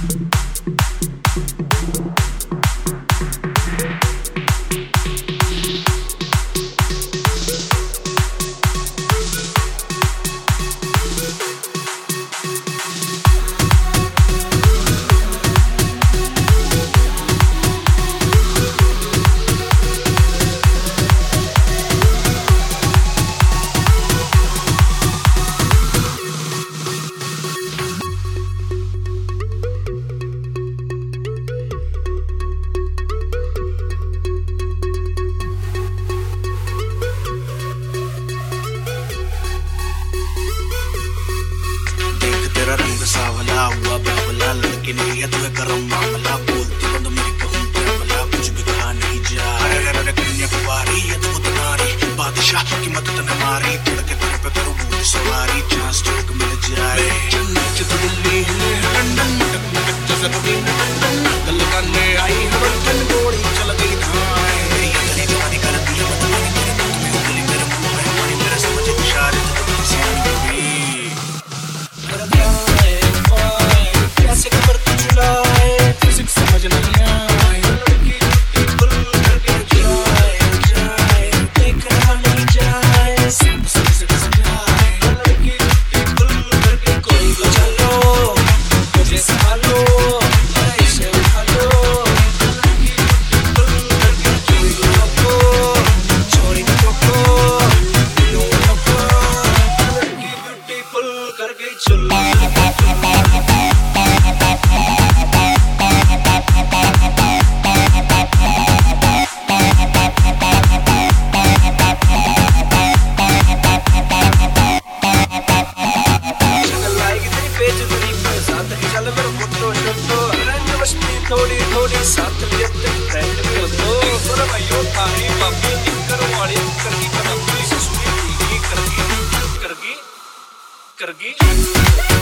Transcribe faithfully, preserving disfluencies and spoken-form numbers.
सावला हुआ बावला लड़के ने ये तो गरम मामला बोलती बंद मेरी कहूँ क्या भला कुछ भी कहा नहीं जा अरे अरे कन्याकुमारी ये तो नारी बादशाह की मदद न मारी तड़के तेरे पे करूँ भूत सवारी चांस चौक मिल जाए चन्नच तो दिल्ली है लंदन कच्चा जरूरी लंदन गल करने आई है बर्तन गोली चल गई धाए मेरी गली जवानी कर दिया बदल मेरे मुंह में उंगली मेरे मुंह में पानी मेरा समझ इशारे तो किसी भी कैसे खबर तू चलाए फिजिक्स समझ नहीं आए लड़की बिल्कुल करके जाए जाए देखना नहीं जाए सब सब समझाए लड़की बिल्कुल करके कोई तो चलो मुझे संभालो ऐसे उठा लो लड़की बिल्कुल करके कोई तो रोको छोड़ी न रोको नो रोको लड़की ब्यूटीफुल करके चलो थोड़ी थोड़ी साथ लेते फ्रेंड को दो थोड़ा भाइयों थारी बाबी निकर वाली करगी कदम से सुनी करगी करगी करगी